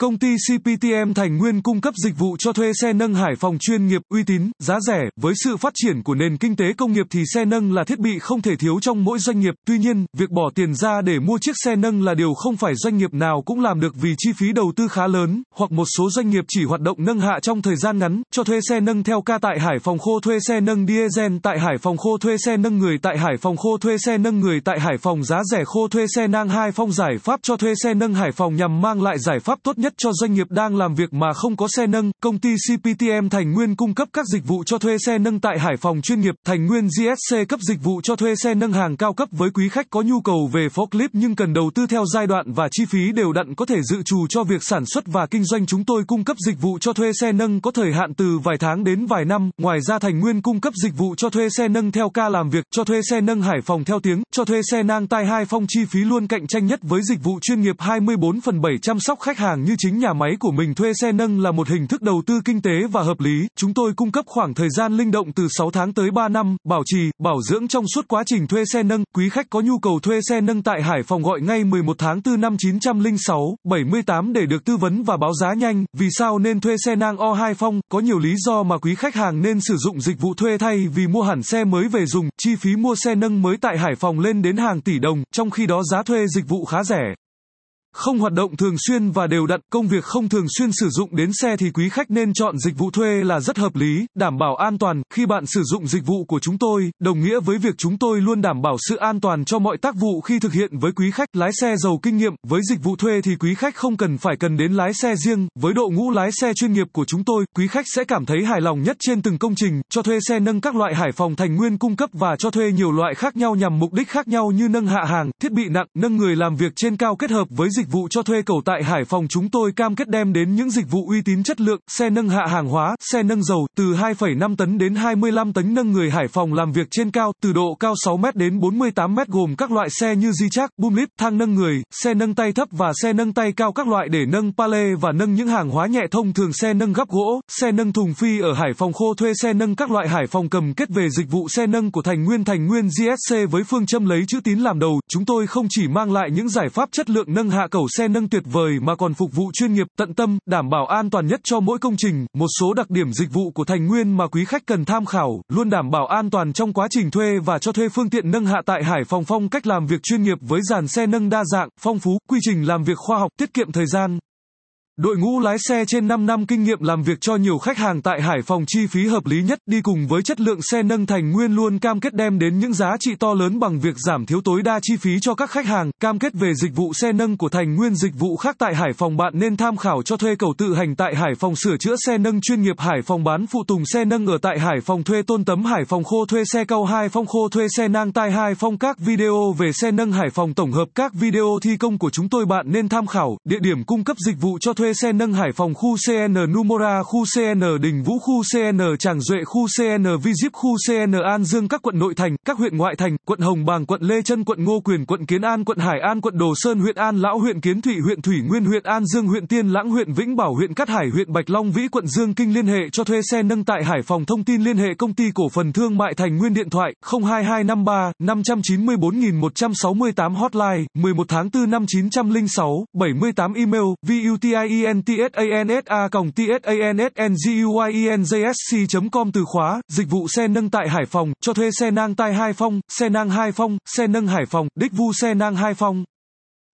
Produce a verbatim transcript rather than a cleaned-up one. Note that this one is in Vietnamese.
Công ty xê pê tê em Thành Nguyên cung cấp dịch vụ cho thuê xe nâng Hải Phòng chuyên nghiệp, uy tín, giá rẻ. Với sự phát triển của nền kinh tế công nghiệp thì xe nâng là thiết bị không thể thiếu trong mỗi doanh nghiệp. Tuy nhiên, việc bỏ tiền ra để mua chiếc xe nâng là điều không phải doanh nghiệp nào cũng làm được vì chi phí đầu tư khá lớn, hoặc một số doanh nghiệp chỉ hoạt động nâng hạ trong thời gian ngắn. Cho thuê xe nâng theo ca tại Hải Phòng khô, thuê xe nâng diesel tại Hải Phòng khô, thuê xe nâng người tại Hải Phòng khô, thuê xe nâng người tại Hải Phòng giá rẻ khô, thuê xe nang Hải Phòng. Giải pháp cho thuê xe nâng Hải Phòng nhằm mang lại giải pháp tốt nhất cho doanh nghiệp đang làm việc mà không có xe nâng. Công ty xê pê tê em Thành Nguyên cung cấp các dịch vụ cho thuê xe nâng tại Hải Phòng chuyên nghiệp. Thành Nguyên giê ét xê cấp dịch vụ cho thuê xe nâng hàng cao cấp với quý khách có nhu cầu về forklift nhưng cần đầu tư theo giai đoạn và chi phí đều đặn có thể dự trù cho việc sản xuất và kinh doanh. Chúng tôi cung cấp dịch vụ cho thuê xe nâng có thời hạn từ vài tháng đến vài năm. Ngoài ra Thành Nguyên cung cấp dịch vụ cho thuê xe nâng theo ca làm việc, cho thuê xe nâng Hải Phòng theo tiếng, cho thuê xe nang tai Hải Phòng chi phí luôn cạnh tranh nhất với dịch vụ chuyên nghiệp hai mươi bốn phần bảy chăm sóc khách hàng như chính nhà máy của mình. Thuê xe nâng là một hình thức đầu tư kinh tế và hợp lý. Chúng tôi cung cấp khoảng thời gian linh động từ sáu tháng tới ba năm, bảo trì, bảo dưỡng trong suốt quá trình thuê xe nâng. Quý khách có nhu cầu thuê xe nâng tại Hải Phòng gọi ngay mười một tháng tư năm chín không sáu, bảy mươi tám để được tư vấn và báo giá nhanh. Vì sao nên thuê xe nang o Hải Phòng? Có nhiều lý do mà quý khách hàng nên sử dụng dịch vụ thuê thay vì mua hẳn xe mới về dùng. Chi phí mua xe nâng mới tại Hải Phòng lên đến hàng tỷ đồng, trong khi đó giá thuê dịch vụ khá rẻ. Không hoạt động thường xuyên và đều đặn, công việc không thường xuyên sử dụng đến xe thì quý khách nên chọn dịch vụ thuê là rất hợp lý, đảm bảo an toàn. Khi bạn sử dụng dịch vụ của chúng tôi, đồng nghĩa với việc chúng tôi luôn đảm bảo sự an toàn cho mọi tác vụ khi thực hiện với quý khách. Lái xe giàu kinh nghiệm, với dịch vụ thuê thì quý khách không cần phải cần đến lái xe riêng. Với đội ngũ lái xe chuyên nghiệp của chúng tôi, quý khách sẽ cảm thấy hài lòng nhất trên từng công trình. Cho thuê xe nâng các loại Hải Phòng Thành Nguyên cung cấp và cho thuê nhiều loại khác nhau nhằm mục đích khác nhau như nâng hạ hàng, thiết bị nặng, nâng người làm việc trên cao kết hợp với dịch vụ cho thuê cầu tại Hải Phòng. Chúng tôi cam kết đem đến những dịch vụ uy tín chất lượng, xe nâng hạ hàng hóa, xe nâng dầu, từ hai phẩy năm tấn đến hai mươi lăm tấn nâng người Hải Phòng làm việc trên cao, từ độ cao sáu mét đến bốn mươi tám mét gồm các loại xe như G-Track, boom lift, thang nâng người, xe nâng tay thấp và xe nâng tay cao các loại để nâng pallet và nâng những hàng hóa nhẹ thông thường, xe nâng gắp gỗ, xe nâng thùng phi ở Hải Phòng khô, thuê xe nâng các loại Hải Phòng cầm kết. Về dịch vụ xe nâng của Thành Nguyên Thành Nguyên giê ét xê với phương châm lấy chữ tín làm đầu, chúng tôi không chỉ mang lại những giải pháp chất lượng nâng hạ cẩu xe nâng tuyệt vời mà còn phục vụ chuyên nghiệp, tận tâm, đảm bảo an toàn nhất cho mỗi công trình. Một số đặc điểm dịch vụ của Thành Nguyên mà quý khách cần tham khảo: luôn đảm bảo an toàn trong quá trình thuê và cho thuê phương tiện nâng hạ tại Hải Phòng. Phong cách làm việc chuyên nghiệp với dàn xe nâng đa dạng, phong phú, quy trình làm việc khoa học, tiết kiệm thời gian. Đội ngũ lái xe trên năm năm kinh nghiệm làm việc cho nhiều khách hàng tại Hải Phòng, chi phí hợp lý nhất. Đi cùng với chất lượng xe nâng, Thành Nguyên luôn cam kết đem đến những giá trị to lớn bằng việc giảm thiểu tối đa chi phí cho các khách hàng. Cam kết về dịch vụ xe nâng của Thành Nguyên. Dịch vụ khác tại Hải Phòng bạn nên tham khảo: cho thuê cầu tự hành tại Hải Phòng, sửa chữa xe nâng chuyên nghiệp Hải Phòng, bán phụ tùng xe nâng ở tại Hải Phòng, thuê tôn tấm Hải Phòng khô, thuê xe cao Hải Phòng khô, thuê xe nang tai Hải Phòng. Các video về xe nâng Hải Phòng, tổng hợp các video thi công của chúng tôi bạn nên tham khảo. Địa điểm cung cấp dịch vụ cho thuê xe nâng Hải Phòng: khu xê en Numora, khu xê en Đình Vũ, khu xê en Tràng Duệ, khu xê en Vi Diếp, khu xê en An Dương. Các quận nội thành, các huyện ngoại thành: quận Hồng Bàng, quận Lê Chân, quận Ngô Quyền, quận Kiến An, quận Hải An, quận Đồ Sơn, huyện An Lão, huyện Kiến Thụy, huyện Thủy Nguyên, huyện An Dương, huyện Tiên Lãng, huyện Vĩnh Bảo, huyện Cát Hải, huyện Bạch Long Vĩ, quận Dương Kinh. Liên hệ cho thuê xe nâng tại Hải Phòng. Thông tin liên hệ công ty cổ phần thương mại Thành Nguyên, điện thoại không hai hai năm ba năm chín bốn một sáu tám, hotline mười một tháng tư năm chín không sáu, bảy mươi tám, email vutientsasa còng tsansnguyensc chấm com. Từ khóa dịch vụ xe nâng tại Hải Phòng, cho thuê xe nang tai Hải Phòng, xe nang Hải Phòng, xe nâng Hải Phòng, đích vu xe nang Hải Phòng.